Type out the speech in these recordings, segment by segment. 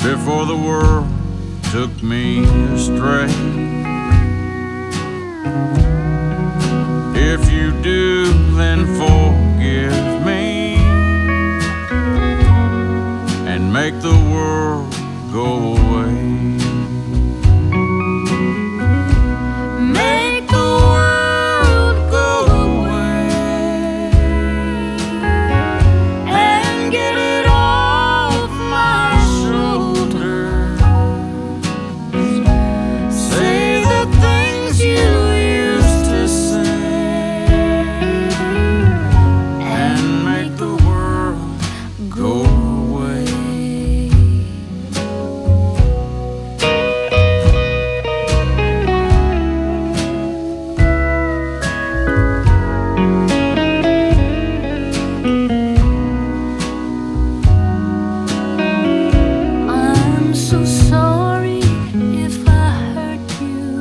before the world took me astray. If you do, then forgive me and make the world go away. Make the world go away and get it off my shoulders. Say the things you used to say and make the world go away. I'm so sorry if I hurt you.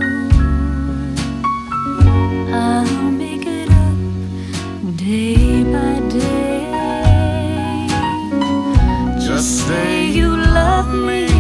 I'll make it up day by day. Just say you love me